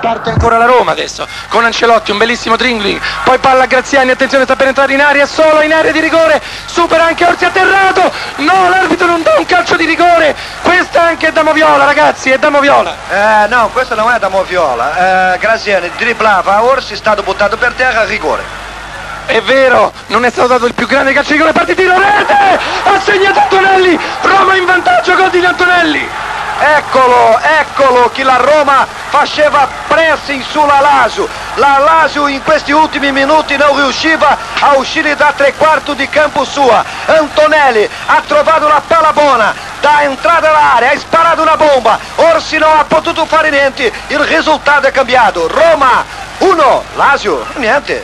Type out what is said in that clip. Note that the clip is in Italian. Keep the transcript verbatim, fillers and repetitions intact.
Parte ancora la Roma adesso, con Ancelotti, un bellissimo dribbling, poi palla a Graziani, attenzione, sta per entrare in aria, solo in area di rigore, supera anche Orsi, atterrato, no, l'arbitro non dà un calcio di rigore, questa anche è da Moviola, ragazzi, è da Moviola. Eh, no, questo non è da Moviola, eh, Graziani dribblava, Orsi è stato buttato per terra, rigore. È vero, non è stato dato il più grande calcio di rigore, partitino, rete, ha segnato Antonelli, Roma in vantaggio, gol di Antonelli. Eccolo, eccolo che la Roma faceva pressing sulla Lazio. La Lazio in questi ultimi minuti non riusciva a uscire da tre quarti di campo sua. Antonelli ha trovato una palla buona da entrata all'area, ha sparato una bomba. Orsi non ha potuto fare niente, il risultato è cambiato. Roma uno, Lazio niente.